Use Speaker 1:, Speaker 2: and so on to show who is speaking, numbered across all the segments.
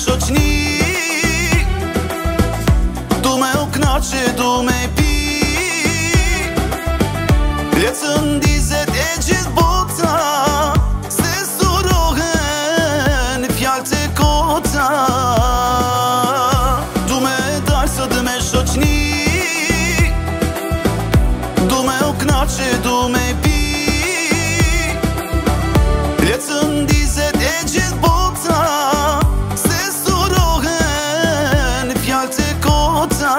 Speaker 1: shoqni, du me u knaqe, du me pi, lecën dizet e gjithë bota, se surohen fjallë të kota. Du me dalë sot me shoqni, du me u knaqe, du me pi, lecën dizet e gjithë bota, se surohen fjallë të kota.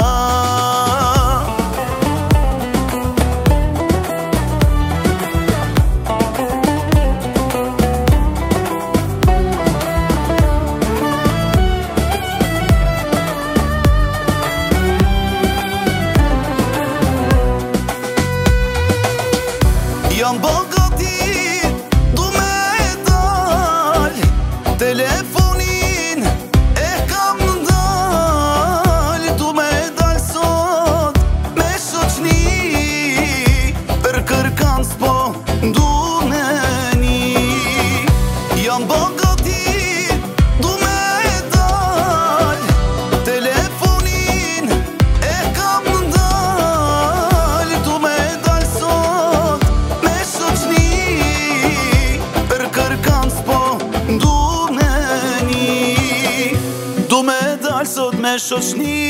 Speaker 1: Jam bogati, du me dal, telefonin e kam ndal, du me dal sot me shoqni, për kërkan s'po nduneni. Jam bogati, du me dal, telefonin e kam ndal, du me dal sot me shoqni, për kërkan s'po nduneni. Du me dal sot me shoqni,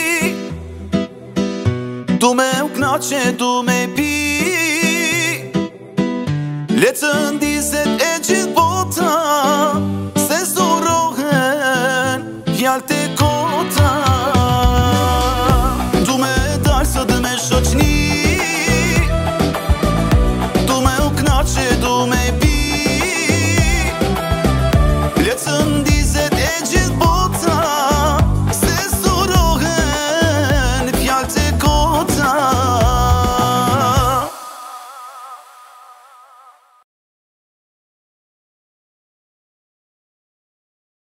Speaker 1: du me u knaqe, du me pi, lecën dizet e gjithë bota, se surohen fjallë të kota. Du me dal sot me shoqni,